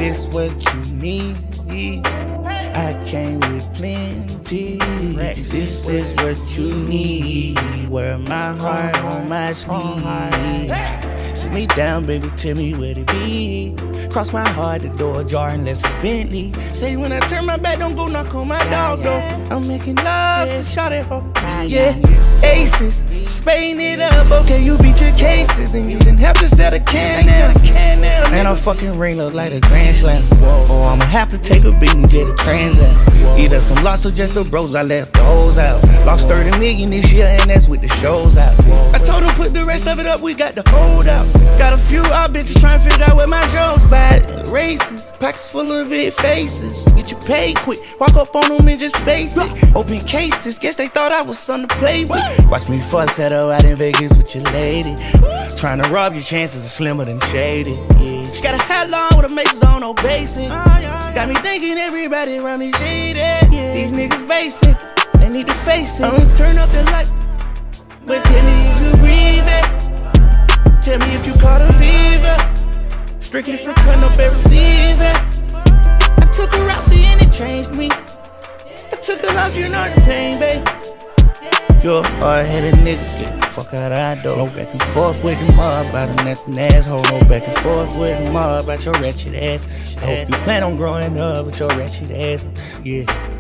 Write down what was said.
this what you need? I came with plenty. This is what you need. Wear my heart on my sleeve. Sit me down, baby, tell me where to be. Cross my heart, the door ajar unless it's Bentley. Say when I turn my back, don't go knock on my dog though. I'm making love to shawty ho. Yeah, aces, spading it up. Okay, you beat your cases and you didn't have to set a can now. And I'm fucking ring look like a grand slam. Oh, I'ma have to take a beating jet to transact. Either some loss or just the bros, I left the hoes out. Lost 30 million this year and that's with the shows out. I told them put the rest of it up, we got the hold out. Got a few odd bitches trying to figure out where my show's by. Races, pockets full of big faces. Get you paid quick, walk up on them and just face it. Open cases, guess they thought I was something to play with. Watch me fuss at her out in Vegas with your lady. Trying to rob your chances are slimmer than shady. Yeah. She got a hat on with a maces on no basic. Got me thinking everybody around me shady. These niggas basic, they need to face it. I'ma turn up the light, but tell me if you breathe it. Tell me if you caught a fever. Strictly for cutting up every season. I took a Rossi and it changed me. I took a loss, you know the pain, babe. You're a hard-headed nigga, get the fuck out of our door. No back and forth with the mob about a nothing asshole. No back and forth with the mob about your wretched ass. I hope you plan on growing up with your wretched ass. Yeah.